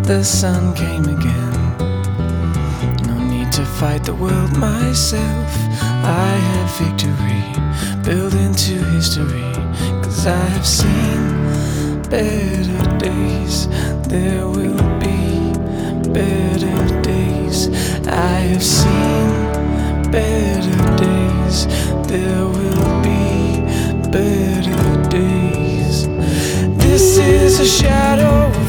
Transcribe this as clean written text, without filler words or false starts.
the sun came again. No need to fight the world myself. I have victory built into history. 'Cause I have seen better days. There will be better days. I have seen better days. There will be better days. This is a shadow